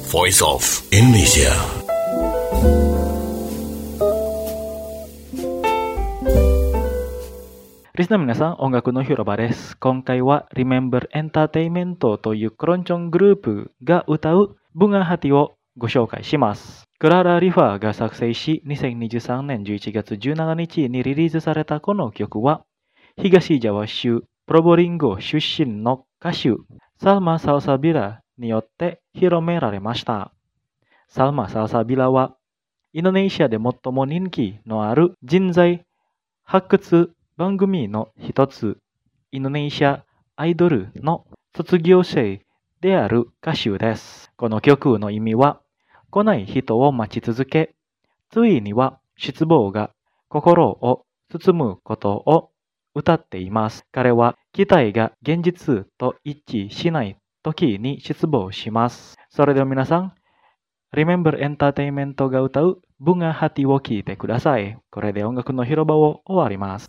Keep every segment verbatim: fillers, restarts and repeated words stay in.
Voice of Indonesia. Risna minasan, ongaku no Hiroba desu. Konkai wa Remember Entertainment toyu keroncong grup ga utau Bunga Hati wo go shoukai shimasu. Clara Rifa ga sakusei shiにせんにじゅうさんねんじゅういちがつじゅうしちにちにリリースされたこの曲は、東ジャワ州プロボリンゴ出身の歌手サルマ・サルサビラによって広められました。サルマ・サルサビラはインドネシアで最も人気のある人材発掘番組の一つ、インドネシアアイドルの卒業生である歌手です。この曲の意味は、来ない人を待ち続け、ついには失望が心を包むことを歌っています。彼は期待が現実と一致しない時に失望します。それでは皆さん、Remember Entertainment が歌うBunga Hatiを聴いてください。これで音楽の広場を終わります。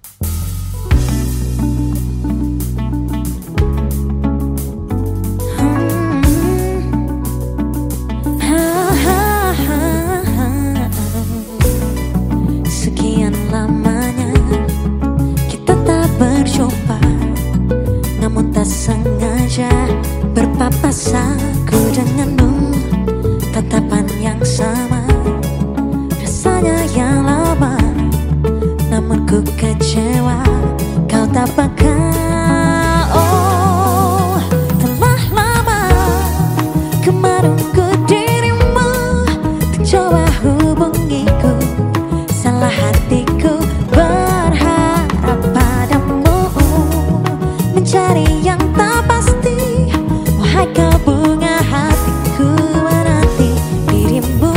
Sekian lamanya kita tak berjumpa, namun tak sengaja berpapasan ku denganmu. Tatapan yang sama, rasanya yang lama, namun ku kecewa, kau tak bakal. Oh, telah lama ku menunggu dirimu, tak coba hubungiku. Salah hatiku berharap padamu, mencari yang tak pasti. Wahai kau bunga hatiku, menanti dirimu.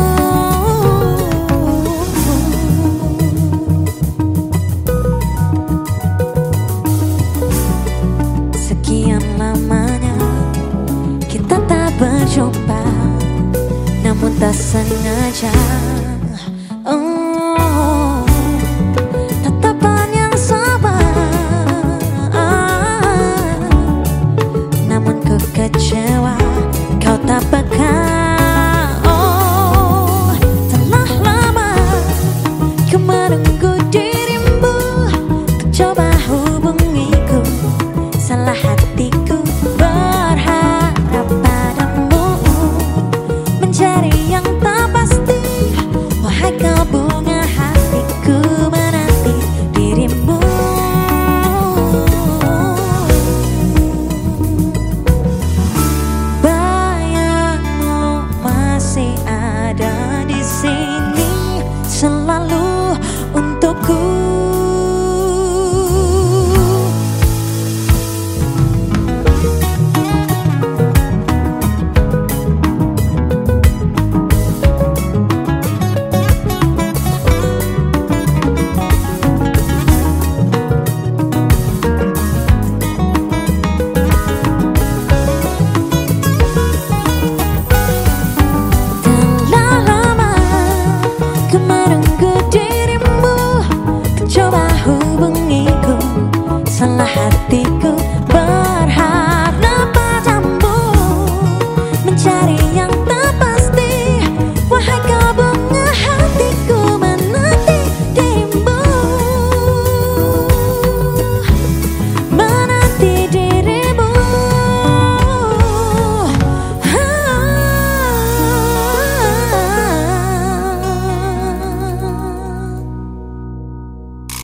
Sekian lamanya kita tak berjumpa, namun tak sengaja. Oh, tatapan yang sama, namun ku kecewa, kau tak bakal. Oh, telah lama ku menunggu dirimu, untuk coba hubungiku. Salah hatiku berharap padamu, mencari yang tak pasti. Wahai kau bunga hatiku, menanti dirimu. Bayangmu masih ada di sini, selalu untukku. Salah hatiku berharap padamu, mencari yang